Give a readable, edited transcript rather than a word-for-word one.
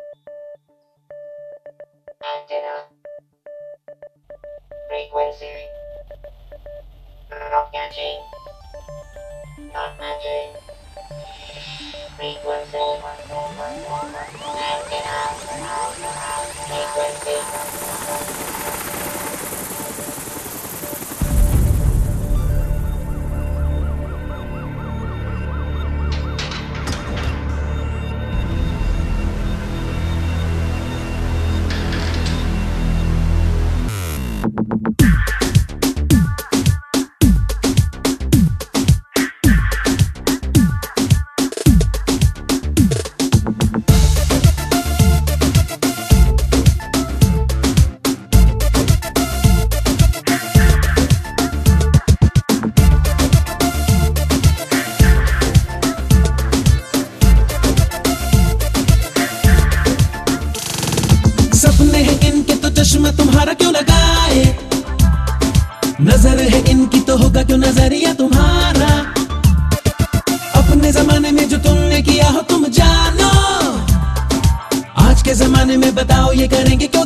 Antenna. Frequency. Not catching. Not matching. Frequency. Antenna. Frequency. सपने हैं इनके तो चश्मा तुम्हारा क्यों लगाए, नजर है इनकी तो होगा क्यों नजरिया तुम्हारा। अपने जमाने में जो तुमने किया हो तुम जानो, आज के जमाने में बताओ ये करेंगे क्यों